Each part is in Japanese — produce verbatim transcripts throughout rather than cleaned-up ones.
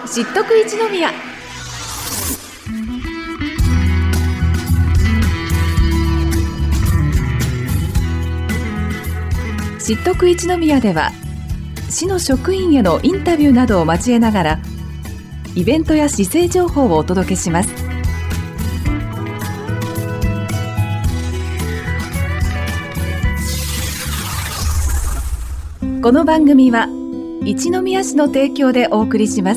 知っとく一宮。知っとく一宮では、市の職員へのインタビューなどを交えながら、イベントや市政情報をお届けします。この番組は一宮市の提供でお送りします。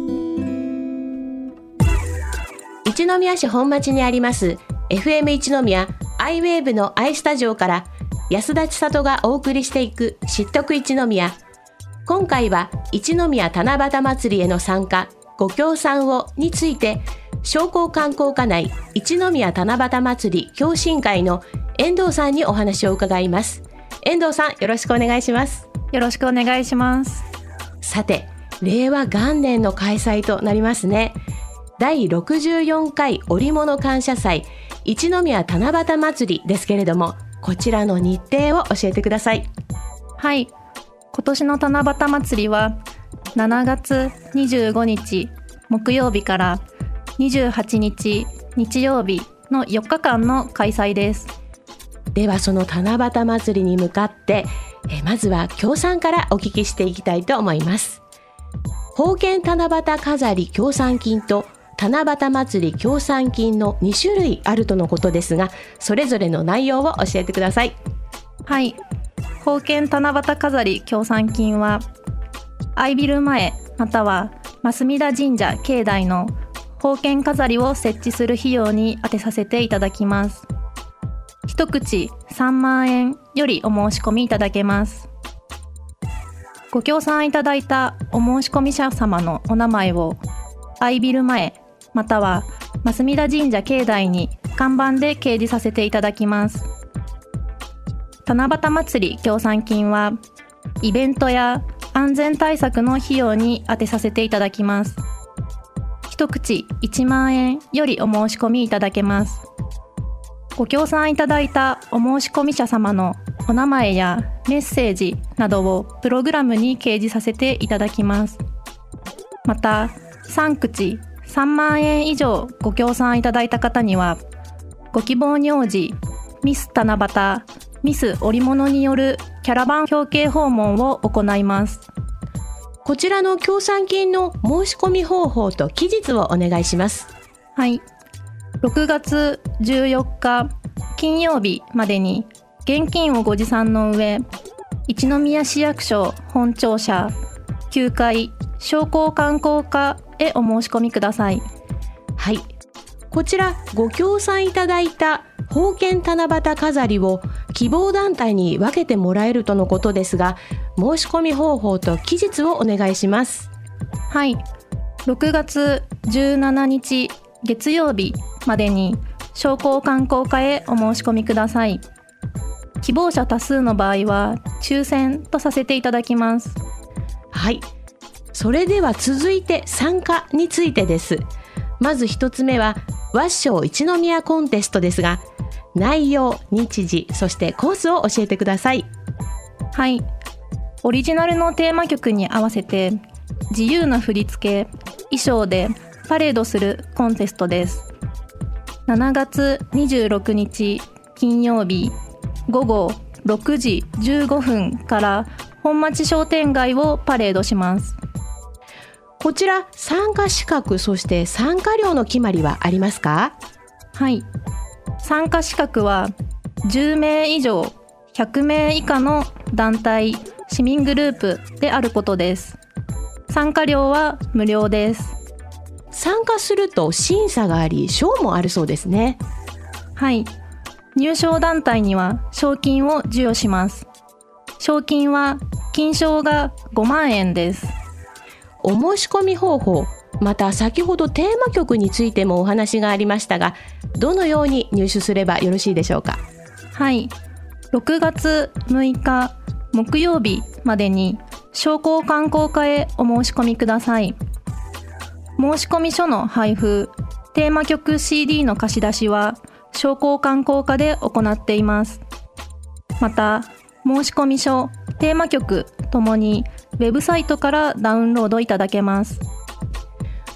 一宮市本町にあります エフエム 一宮アイウェーブの アイスタジオから安田千里がお送りしていく知っとく一宮。今回は一宮七夕祭りへの参加ご協賛をについて、商工観光課内一宮七夕祭り共進会の遠藤さんにお話を伺います。遠藤さん、よろしくお願いします。 よろしくお願いします。 さて、令和元年の開催となりますね。だいろくじゅうよんかい織物感謝祭一宮七夕祭りですけれども、こちらの日程を教えてください。 はい、今年の七夕祭りはしちがつにじゅうごにち木曜日からにじゅうはちにち日曜日のよっかかんの開催です。 ではその七夕祭りに向かってえまずは協賛からお聞きしていきたいと思います。宝剣七夕飾り協賛金と七夕祭り協賛金のにしゅるいあるとのことですが、それぞれの内容を教えてください。 はい、宝剣七夕飾り協賛金は愛ビル前または増田神社境内の宝剣飾りを設置する費用に充てさせていただきます。一口さんまんえんよりお申し込みいただけます。ご協賛いただいたお申し込み者様のお名前を愛ビル前または増田神社境内に看板で掲示させていただきます。七夕祭り協賛金はイベントや安全対策の費用に充てさせていただきます。一口いちまんえんよりお申し込みいただけます。ご協賛いただいたお申し込み者様のお名前やメッセージなどをプログラムに掲示させていただきます。また、さん口さんまんえん以上ご協賛いただいた方には、ご希望に応じミス七夕、ミス織物によるキャラバン表敬訪問を行います。 こちらの協賛金の申し込み方法と期日をお願いします。 はい、ろくがつじゅうよっか金曜日までに現金をご持参の上、一宮市役所本庁舎きゅうかい商工観光課へお申し込みください。 はい、こちらご協賛いただいた宝剣七夕飾りを希望団体に分けてもらえるとのことですが、申し込み方法と期日をお願いします。 はい、ろくがつじゅうしちにち月曜日までに商工観光課へお申し込みください。希望者多数の場合は抽選とさせていただきます。 はい、それでは続いて参加についてです。まず一つ目はワッショイ一宮コンテストですが、内容、日時、そしてコースを教えてください。 はい、オリジナルのテーマ曲に合わせて自由な振り付け、衣装でパレードするコンテストです。しちがつにじゅうろくにち金曜日ごごろくじじゅうごふんから本町商店街をパレードします。 こちら参加資格、そして参加料の決まりはありますか？ はい、参加資格はじゅうめい以上ひゃくめい以下の団体市民グループであることです。参加料は無料です。 参加すると審査があり、賞もあるそうですね。 はい、入賞団体には賞金を授与します。賞金は金賞がごまんえんです。 お申し込み方法、また先ほどテーマ曲についてもお話がありましたが、どのように入手すればよろしいでしょうか？ はい、ろくがつむいか木曜日までに商工観光課へお申し込みください。申し込み書の配布、テーマ曲 シーディー の貸し出しは商工観光課で行っています。また、申し込み書、テーマ曲ともにウェブサイトからダウンロードいただけます。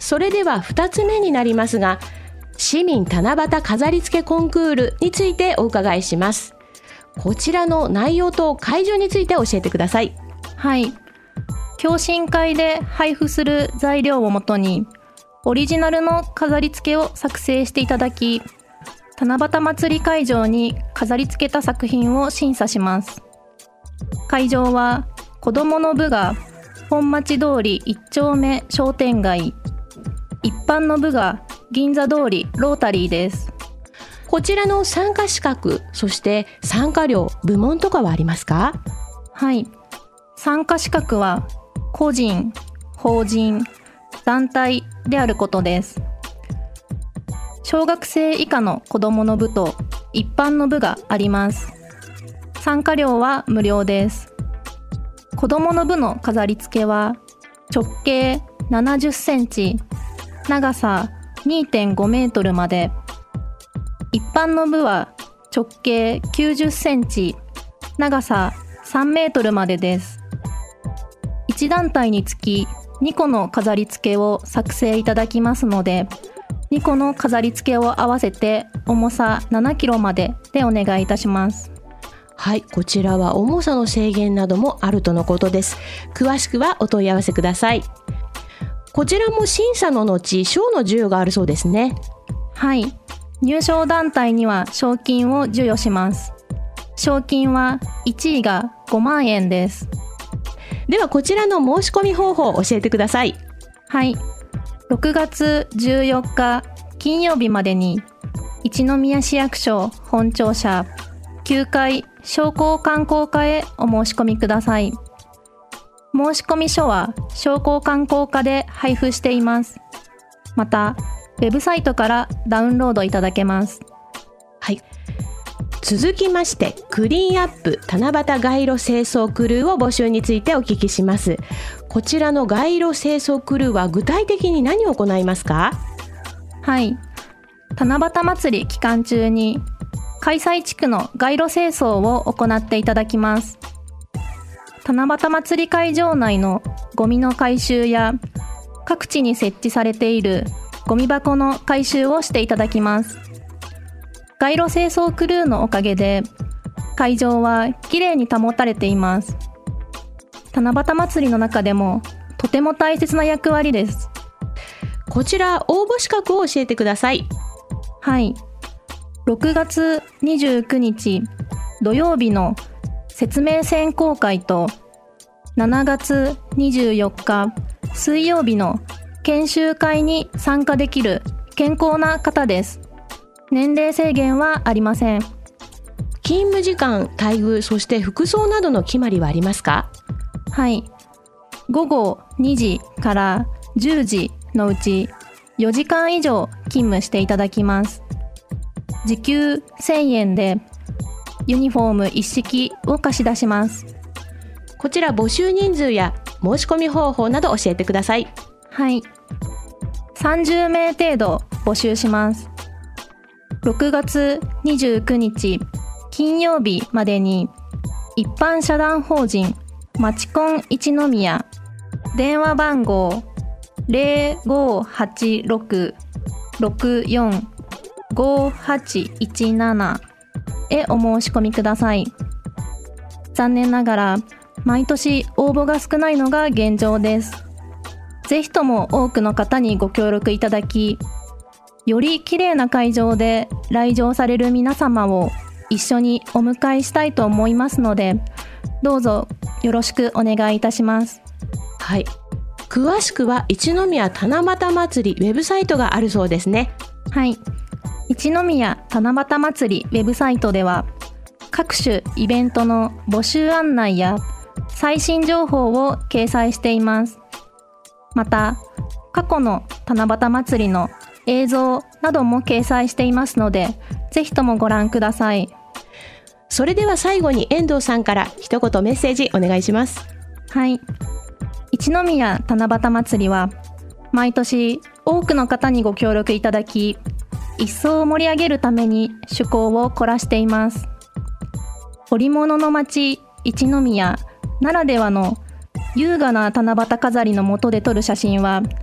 それではふたつめになりますが、市民七夕飾り付けコンクールについてお伺いします。こちらの内容と会場について教えてください。 はい。共進会で配布する材料をもとに、オリジナルの飾り付けを作成していただき、七夕祭り会場に飾り付けた作品を審査します。会場は子どもの部が本町通りいっ丁目商店街、一般の部が銀座通りロータリーです。 こちらの参加資格、そして参加料、部門とかはありますか？ はい。参加資格は個人、法人、団体であることです。小学生以下の子どもの部と一般の部があります。参加料は無料です。子どもの部の飾り付けは直径ななじゅっセンチ、長さ にてんごメートルまで、一般の部は直径きゅうじゅっセンチ、長ささんメートルまでです。いち団体につきにこの飾り付けを作成いただきますので、にこの飾り付けを合わせて重さななキロまででお願いいたします。 はい、こちらは重さの制限などもあるとのことです。詳しくはお問い合わせください。こちらも審査の後、賞の授与があるそうですね。 はい、入賞団体には賞金を授与します。賞金はいちいがごまんえんです。 ではこちらの申し込み方法を教えてください。 はい、ろくがつじゅうよっか金曜日までに一宮市役所本庁舎きゅうかい商工観光課へお申し込みください。申し込み書は商工観光課で配布しています。またウェブサイトからダウンロードいただけます。 はい。続きまして、クリーンアップ七夕街路清掃クルーを募集についてお聞きします。こちらの街路清掃クルーは具体的に何を行いますか？ はい。七夕祭り期間中に開催地区の街路清掃を行っていただきます。七夕祭り会場内のゴミの回収や各地に設置されているゴミ箱の回収をしていただきます。街路清掃クルーのおかげで会場はきれいに保たれています。七夕祭りの中でもとても大切な役割です。 こちら応募資格を教えてください。 はい。ろくがつにじゅうくにち土曜日の説明選考会としちがつにじゅうよっか水曜日の研修会に参加できる健康な方です。年齢制限はありません。 勤務時間、待遇、そして服装などの決まりはありますか？ はい。ごごにじからじゅうじのうちよじかん以上勤務していただきます。時給せんえんでユニフォーム一式を貸し出します。 こちら募集人数や申し込み方法など教えてください。 はい。さんじゅうめい程度募集します。ろくがつにじゅうくにち金曜日までに一般社団法人まちコン一宮電話番号 ゼロごはちろく ろくよん ごはちいちなな へお申し込みください。残念ながら毎年応募が少ないのが現状です。ぜひとも多くの方にご協力いただき、より綺麗な会場で来場される皆様を一緒にお迎えしたいと思いますので、どうぞよろしくお願いいたします。 はい。詳しくは一宮七夕祭りウェブサイトがあるそうですね。 はい。一宮七夕祭りウェブサイトでは、各種イベントの募集案内や最新情報を掲載しています。また、過去の七夕祭りの映像なども掲載していますので、ぜひともご覧ください。 それでは最後に遠藤さんから一言メッセージお願いします。 はい。一宮七夕祭りは毎年多くの方にご協力いただき、一層盛り上げるために趣向を凝らしています。織物の町一宮ならではの優雅な七夕飾りの下で撮る写真は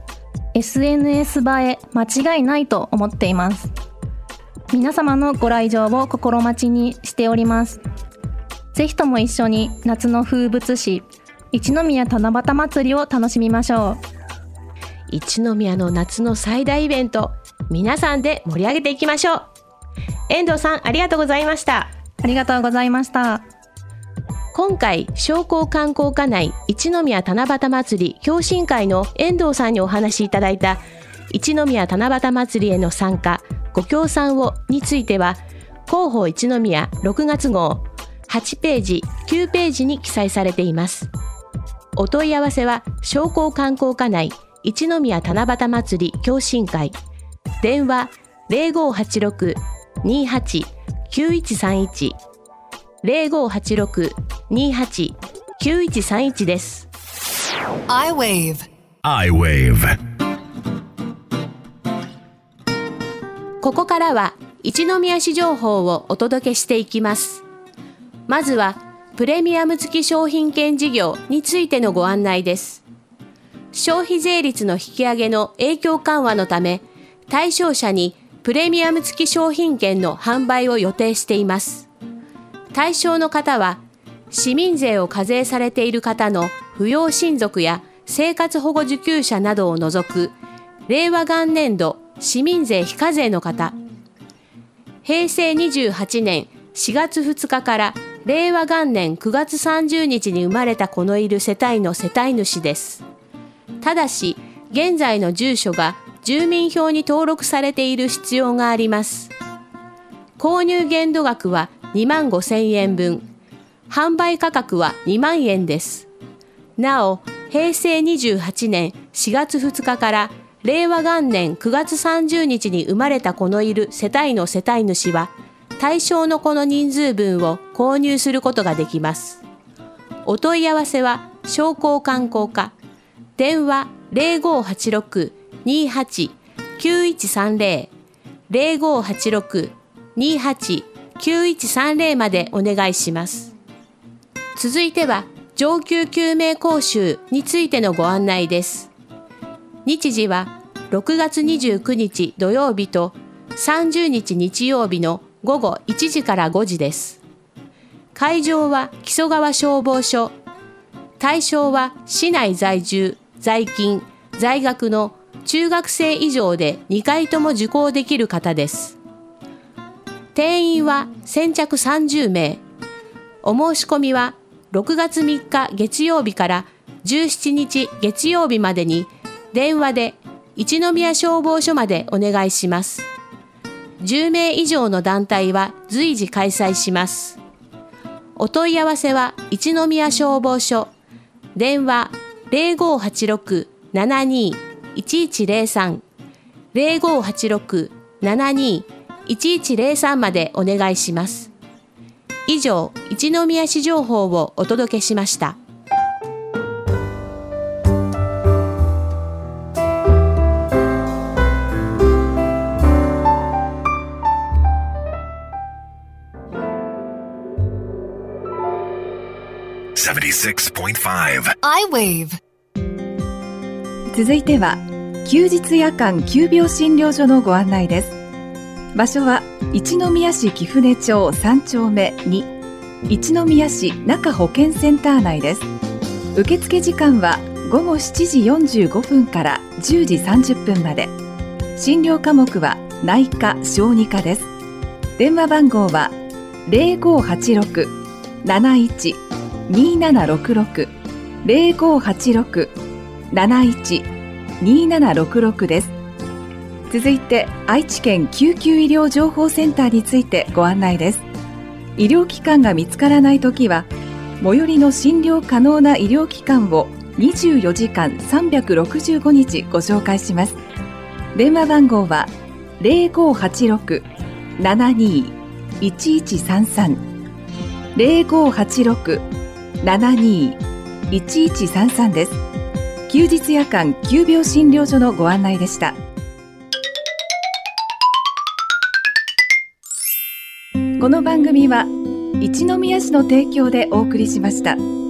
エスエヌエス 映え間違いないと思っています。皆様のご来場を心待ちにしております。ぜひとも一緒に夏の風物詩一宮七夕祭りを楽しみましょう。 一宮の夏の最大イベント、皆さんで盛り上げていきましょう。遠藤さん、ありがとうございました。 ありがとうございました。 今回、商工観光課内一宮七夕祭り共進会の遠藤さんにお話しいただいた一宮七夕祭りへの参加、ご協賛をについては、広報一宮ろくがつ号はちページ、きゅうページに記載されています。お問い合わせは商工観光課内一宮七夕祭り共進会、電話 ゼロごはちろく にーはち きゅういちさんいち ゼロごはちろく にーはち きゅういちさんいち です。 iWave iWave ここからは一宮市情報をお届けしていきます。まずはプレミアム付き商品券事業についてのご案内です。消費税率の引き上げの影響緩和のため、対象者にプレミアム付き商品券の販売を予定しています。対象の方は、市民税を課税されている方の扶養親族や生活保護受給者などを除く、令和元年度市民税非課税の方、平成にじゅうはちねんしがつふつかから令和元年くがつさんじゅうにちに生まれた子のいる世帯の世帯主です。ただし、現在の住所が住民票に登録されている必要があります。購入限度額はにまんごせんえんぶん、販売価格はにまんえんです。なお、平成にじゅうはちねんしがつふつかから令和元年くがつさんじゅうにちに生まれた子のいる世帯の世帯主は、対象の子の人数分を購入することができます。お問い合わせは商工観光課、電話 ゼロごはちろく にーはち きゅういちさんゼロ ゼロごはちろく にーはち きゅういちさんゼロまでお願いします。続いては上級救命講習についてのご案内です。日時はろくがつにじゅうくにち土曜日とさんじゅうにち日曜日のごごいちじからごじです。会場は木曽川消防署。対象は市内在住、在勤、在学の中学生以上でにかいとも受講できる方です。定員は先着さんじゅうめい。お申し込みはろくがつみっか月曜日からじゅうしちにち月曜日までに電話で一宮消防署までお願いします。じゅうめい以上の団体は随時開催します。お問い合わせは一宮消防署、電話 ゼロごはちろく ななにい いちいちゼロさん ゼロごはちろく ななにい いちいちゼロさんまでお願いします。以上、一宮市情報をお届けしました。 ななじゅうろくてんご iWave 続いては休日夜間急病診療所のご案内です。場所は一宮市貴船町さんちょうめに、一宮市中保健センター内です。受付時間はごごしちじよんじゅうごふんからじゅうじさんじゅっぷんまで。診療科目は内科・小児科です。電話番号は ゼロごはちろく なないち にーななろくろく ゼロごはちろく なないち にーななろくろく です。続いて愛知県救急医療情報センターについてご案内です。医療機関が見つからないときは、最寄りの診療可能な医療機関をにじゅうよじかんさんびゃくろくじゅうごにちご紹介します。電話番号は ゼロごはちろく ななにい いちいちさんさん ゼロごはちろく ななにい いちいちさんさん です。休日夜間急病診療所のご案内でした。この番組は一宮市の提供でお送りしました。